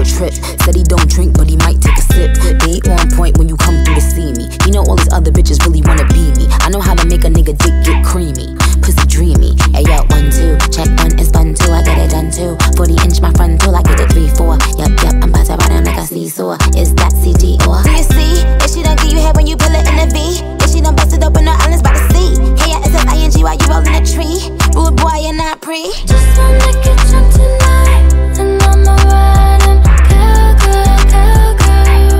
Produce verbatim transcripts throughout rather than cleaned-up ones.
trip. Said he don't drink, but he might take a sip. They ain't on point when you come through to see me. You know all these other bitches really wanna be me. I know how to make a nigga dick get creamy. Pussy dreamy. Ayo, one, two, check one is fun too. I get it done too. forty inch my front tool, I get it three, four. Yup, yup, I'm about to ride him like a seesaw. Is that C D or? Do you see? If she don't give you head when you pull it in a V. If she don't bust it open, her islands by the sea. K I S F I N G while you rollin' a tree. Rude boy, you're not pre. Just wanna get drunk tonight, and I'ma ride him. Girl, girl, girl, girl.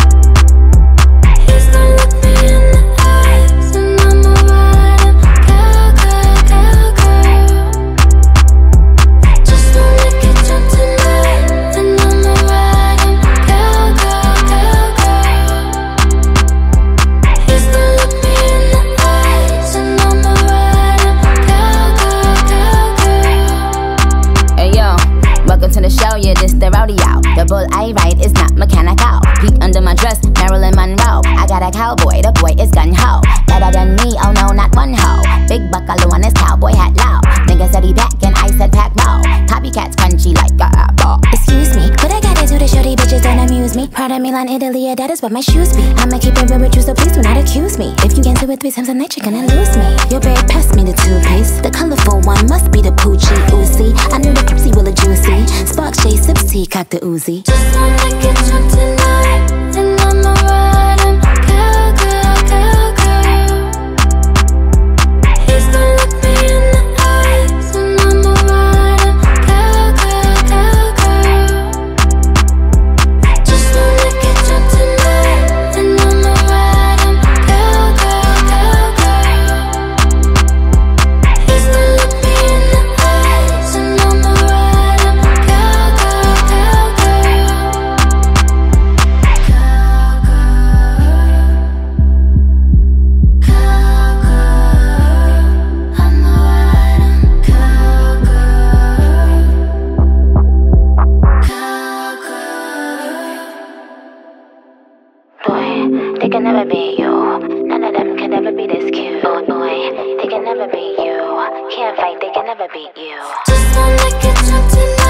He's gonna look me in the eyes, and I'ma ride him. Girl, girl, girl, girl. Just wanna get drunk tonight, and I'ma ride him. Girl, girl, girl, girl. He's gonna look me in the eyes, and I'ma ride him. Girl, girl, girl, girl. Hey yo, welcome to the show, yeah, this the rowdy out. The bull I ride is not mechanical. Peek under my dress, Marilyn Monroe. I got a cowboy, the boy is gun-ho. Better than me, oh no, not one ho. Big buckle on his cowboy hat low. Nigga said he back and I said pack mo. Copycats crunchy like a apple. Excuse me, what I gotta do to show these bitches don't amuse me? Prada, Milan, Italy, yeah, that is what my shoes be. I'ma keep it real with you, so please do not accuse me. If you get into it three times a night, you're gonna lose me. Your babe passed me the toothpaste. The colorful one must be the Poochie Uzi. I knew the Pepsi will a juicy. Spark J sips tea, cock the Uzi. Just wanna get drunk tonight, and I'ma ride him. Girl, girl, girl, girl. He's gonna look me in the eyes, and I'ma ride him. Girl, girl, girl, girl. Just wanna get drunk tonight, and I'ma ride him. Girl, girl, girl, girl. He's gonna look me in the eyes, and I'ma ride him. Girl, girl, girl, girl. Boy, they can never be you. None of them can ever be this cute. Oh boy, they can never be you. Can't fight, they can never beat you. Just wanna get drunk tonight.